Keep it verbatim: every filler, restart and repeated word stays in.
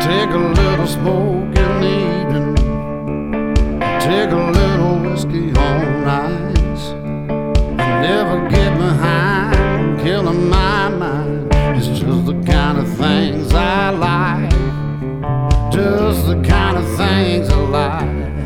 Take a little smoke in the evening, take a little whiskey on ice. I never get behind killing my mind. It's just the kind of things I like, just the kind of things I like.